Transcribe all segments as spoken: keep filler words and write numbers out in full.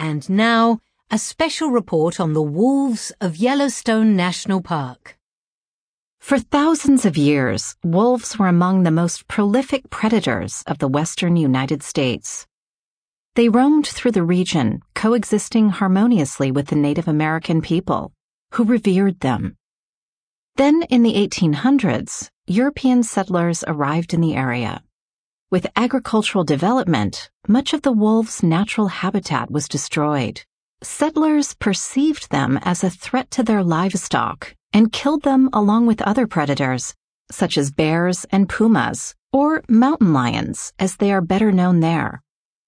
And now, a special report on the wolves of Yellowstone National Park. For thousands of years, wolves were among the most prolific predators of the western United States. They roamed through the region, coexisting harmoniously with the Native American people, who revered them. Then, in the eighteen hundreds, European settlers arrived in the area. With agricultural development, much of the wolves' natural habitat was destroyed. Settlers perceived them as a threat to their livestock and killed them along with other predators, such as bears and pumas, or mountain lions, as they are better known there.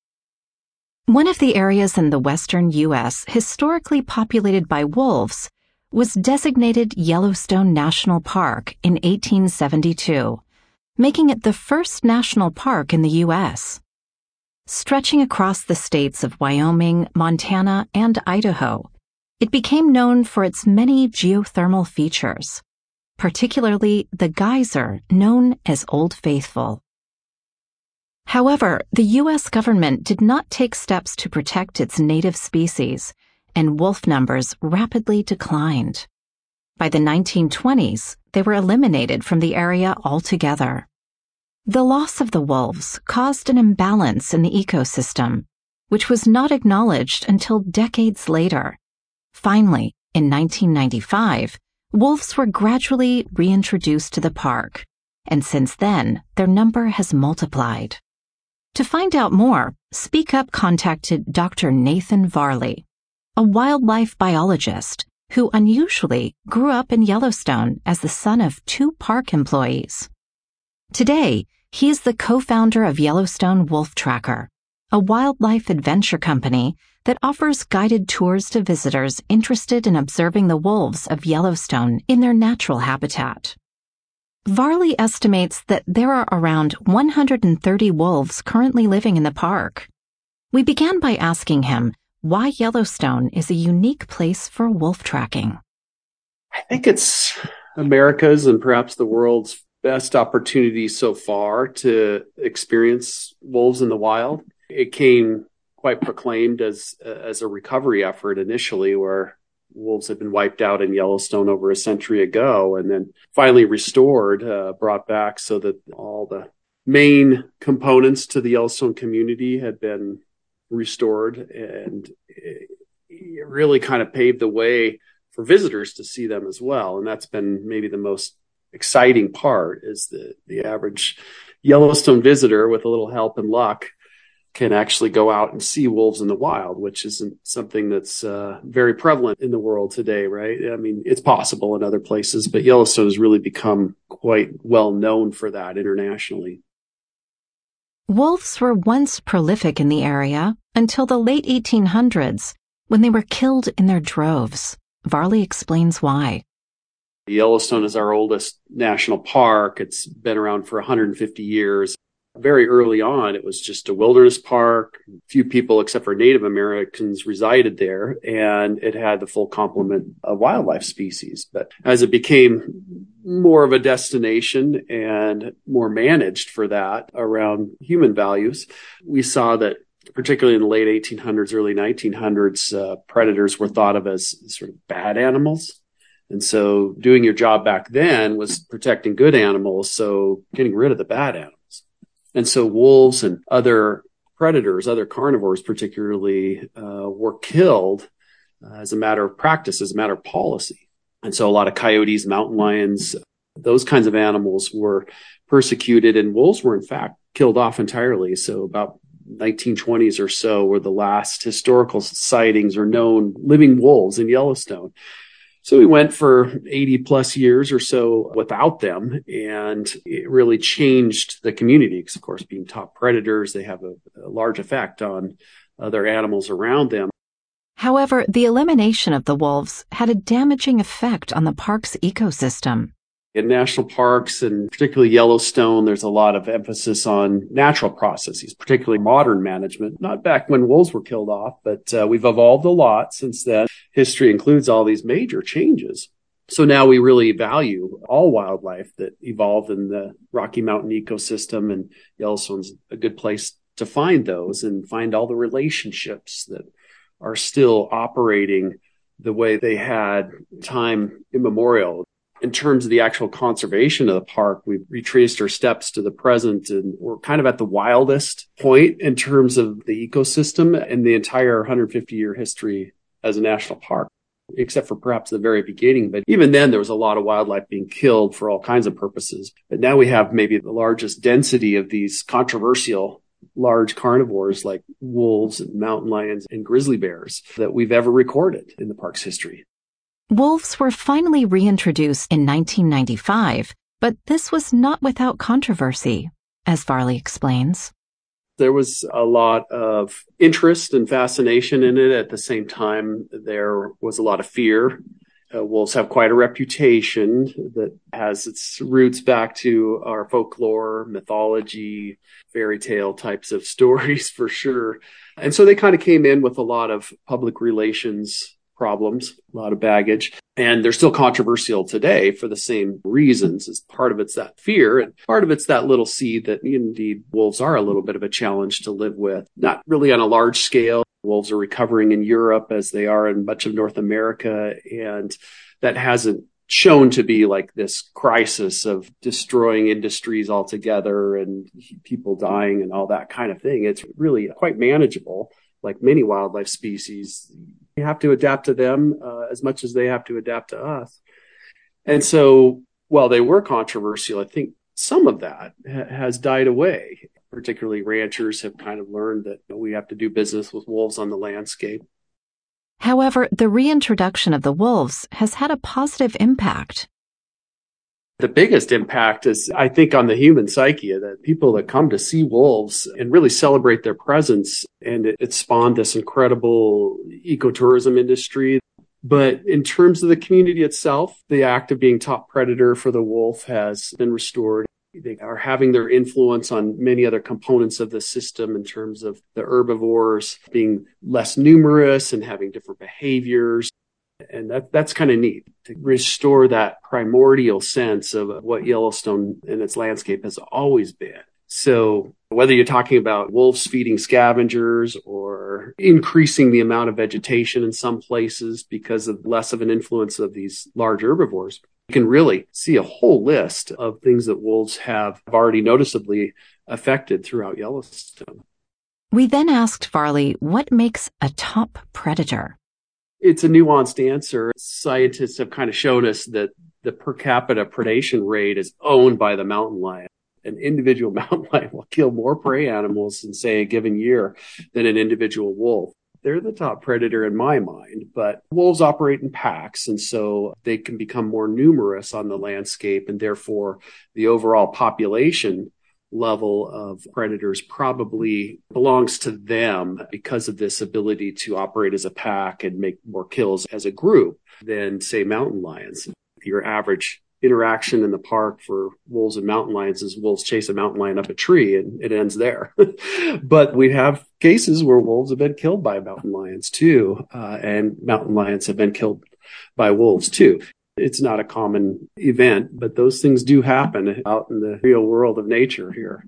One of the areas in the western U S historically populated by wolves was designated Yellowstone National Park in eighteen seventy-two, making it the first national park in the U S Stretching across the states of Wyoming, Montana, and Idaho, it became known for its many geothermal features, particularly the geyser known as Old Faithful. However, the U S government did not take steps to protect its native species, and wolf numbers rapidly declined. By the nineteen twenties, they were eliminated from the area altogether. The loss of the wolves caused an imbalance in the ecosystem, which was not acknowledged until decades later. Finally, in nineteen ninety-five, wolves were gradually reintroduced to the park, and since then, their number has multiplied. To find out more, Speak Up contacted Doctor Nathan Varley, a wildlife biologist who unusually grew up in Yellowstone as the son of two park employees. Today, he is the co-founder of Yellowstone Wolf Tracker, a wildlife adventure company that offers guided tours to visitors interested in observing the wolves of Yellowstone in their natural habitat. Varley estimates that there are around one hundred thirty wolves currently living in the park. We began by asking him why Yellowstone is a unique place for wolf tracking. I think it's America's and perhaps the world's best opportunity so far to experience wolves in the wild. It came quite proclaimed as as a recovery effort initially, where wolves had been wiped out in Yellowstone over a century ago and then finally restored, uh, brought back so that all the main components to the Yellowstone community had been restored. And it, it really kind of paved the way for visitors to see them as well. And that's been maybe the most exciting part, is that the average Yellowstone visitor, with a little help and luck, can actually go out and see wolves in the wild, which isn't something that's uh, very prevalent in the world today, right? I mean, it's possible in other places, but Yellowstone has really become quite well known for that internationally. Wolves were once prolific in the area until the late eighteen hundreds, when they were killed in their droves. Varley explains why. Yellowstone is our oldest national park. It's been around for one hundred fifty years. Very early on, it was just a wilderness park. Few people, except for Native Americans, resided there, and it had the full complement of wildlife species. But as it became more of a destination and more managed for that around human values, we saw that, particularly in the late eighteen hundreds, early nineteen hundreds, uh, predators were thought of as sort of bad animals. And so doing your job back then was protecting good animals, so getting rid of the bad animals. And so wolves and other predators, other carnivores particularly, uh, were killed uh, as a matter of practice, as a matter of policy. And so a lot of coyotes, mountain lions, those kinds of animals were persecuted, and wolves were in fact killed off entirely. So about nineteen twenties or so were the last historical sightings or known living wolves in Yellowstone. So we went for eighty plus years or so without them, and it really changed the community because, of course, being top predators, they have a, a large effect on other animals around them. However, the elimination of the wolves had a damaging effect on the park's ecosystem. In national parks, and particularly Yellowstone, there's a lot of emphasis on natural processes, particularly modern management. Not back when wolves were killed off, but uh, we've evolved a lot since then. History includes all these major changes. So now we really value all wildlife that evolved in the Rocky Mountain ecosystem, and Yellowstone's a good place to find those and find all the relationships that are still operating the way they had time immemorial. In terms of the actual conservation of the park, we've retraced our steps to the present, and we're kind of at the wildest point in terms of the ecosystem and the entire one hundred fifty year history as a national park, except for perhaps the very beginning. But even then, there was a lot of wildlife being killed for all kinds of purposes. But now we have maybe the largest density of these controversial large carnivores like wolves and mountain lions and grizzly bears that we've ever recorded in the park's history. Wolves were finally reintroduced in nineteen ninety-five, but this was not without controversy, as Varley explains. There was a lot of interest and fascination in it. At the same time, there was a lot of fear. Uh, wolves have quite a reputation that has its roots back to our folklore, mythology, fairy tale types of stories for sure. And so they kind of came in with a lot of public relations problems, a lot of baggage, and they're still controversial today for the same reasons. As part of it's that fear, and part of it's that little seed that indeed wolves are a little bit of a challenge to live with. Not really on a large scale. Wolves are recovering in Europe as they are in much of North America, and that hasn't shown to be like this crisis of destroying industries altogether and people dying and all that kind of thing. It's really quite manageable. Like many wildlife species, we have to adapt to them uh, as much as they have to adapt to us. And so while they were controversial, I think some of that ha- has died away. Particularly ranchers have kind of learned that you know, we have to do business with wolves on the landscape. However, the reintroduction of the wolves has had a positive impact. The biggest impact is, I think, on the human psyche, that people that come to see wolves and really celebrate their presence, and it, it spawned this incredible ecotourism industry. But in terms of the community itself, the act of being top predator for the wolf has been restored. They are having their influence on many other components of the system in terms of the herbivores being less numerous and having different behaviors. And that that's kind of neat to restore that primordial sense of what Yellowstone and its landscape has always been. So whether you're talking about wolves feeding scavengers or increasing the amount of vegetation in some places because of less of an influence of these large herbivores, you can really see a whole list of things that wolves have already noticeably affected throughout Yellowstone. We then asked Varley what makes a top predator. It's a nuanced answer. Scientists have kind of shown us that the per capita predation rate is owned by the mountain lion. An individual mountain lion will kill more prey animals in, say, a given year than an individual wolf. They're the top predator in my mind, but wolves operate in packs, and so they can become more numerous on the landscape, and therefore the overall population level of predators probably belongs to them because of this ability to operate as a pack and make more kills as a group than, say, mountain lions. Your average interaction in the park for wolves and mountain lions is wolves chase a mountain lion up a tree and it ends there. But we have cases where wolves have been killed by mountain lions too, uh, and mountain lions have been killed by wolves too. It's not a common event, but those things do happen out in the real world of nature here.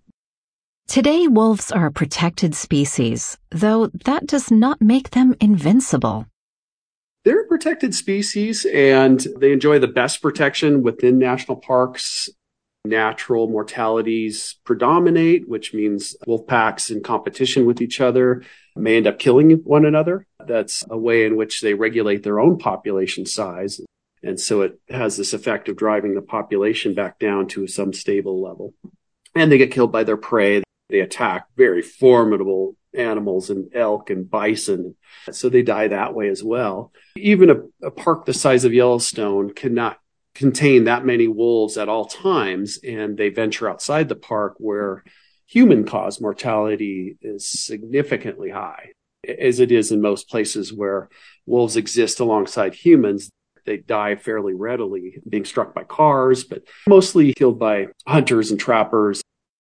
Today, wolves are a protected species, though that does not make them invincible. They're a protected species, and they enjoy the best protection within national parks. Natural mortalities predominate, which means wolf packs in competition with each other may end up killing one another. That's a way in which they regulate their own population size. And so it has this effect of driving the population back down to some stable level. And they get killed by their prey. They attack very formidable animals and elk and bison. So they die that way as well. Even a, a park the size of Yellowstone cannot contain that many wolves at all times. And they venture outside the park where human-caused mortality is significantly high, as it is in most places where wolves exist alongside humans. They die fairly readily, being struck by cars, but mostly killed by hunters and trappers.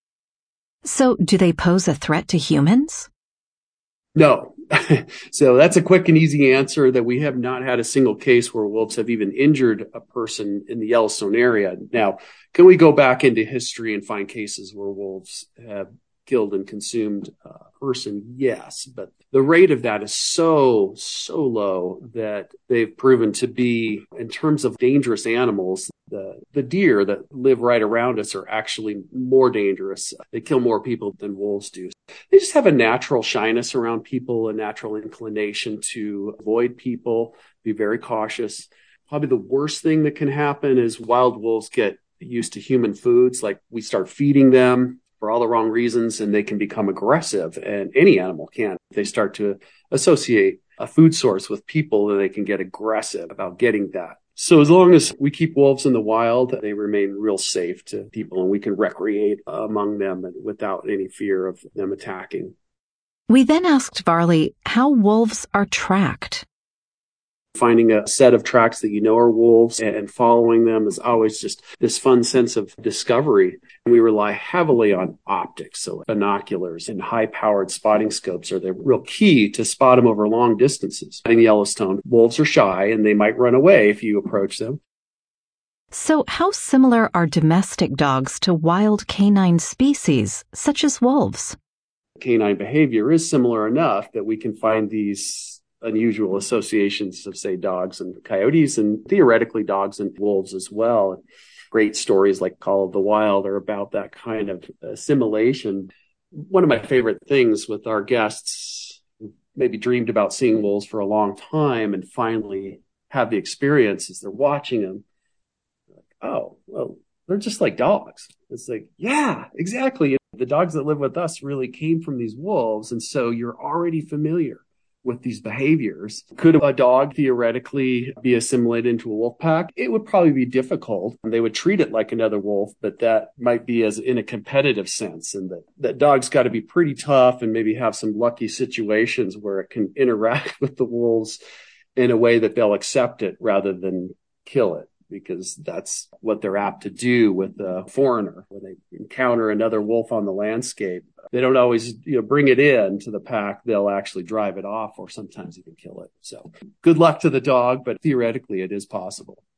So do they pose a threat to humans? No. So that's a quick and easy answer, that we have not had a single case where wolves have even injured a person in the Yellowstone area. Now, can we go back into history and find cases where wolves have killed and consumed a person, yes. But the rate of that is so, so low that they've proven to be, in terms of dangerous animals, the, the deer that live right around us are actually more dangerous. They kill more people than wolves do. They just have a natural shyness around people, a natural inclination to avoid people, be very cautious. Probably the worst thing that can happen is wild wolves get used to human foods. Like we start feeding them for all the wrong reasons and they can become aggressive, and any animal can. If they start to associate a food source with people, then they can get aggressive about getting that. So as long as we keep wolves in the wild, they remain real safe to people and we can recreate among them without any fear of them attacking. We then asked Varley how wolves are tracked. Finding a set of tracks that you know are wolves and following them is always just this fun sense of discovery. And we rely heavily on optics, so binoculars and high-powered spotting scopes are the real key to spot them over long distances. In Yellowstone, wolves are shy and they might run away if you approach them. So how similar are domestic dogs to wild canine species, such as wolves? Canine behavior is similar enough that we can find these unusual associations of, say, dogs and coyotes, and theoretically dogs and wolves as well. Great stories like Call of the Wild are about that kind of assimilation. One of my favorite things with our guests who maybe dreamed about seeing wolves for a long time and finally have the experience is they're watching them. Like, oh, well, they're just like dogs. It's like, yeah, exactly. The dogs that live with us really came from these wolves, and so you're already familiar with these behaviors. Could a dog theoretically be assimilated into a wolf pack? It would probably be difficult. They would treat it like another wolf, but that might be as in a competitive sense, and that, that dog's got to be pretty tough and maybe have some lucky situations where it can interact with the wolves in a way that they'll accept it rather than kill it, because that's what they're apt to do with a foreigner. When they encounter another wolf on the landscape, they don't always, you know, bring it in to the pack. They'll actually drive it off or sometimes even kill it. So good luck to the dog, but theoretically it is possible.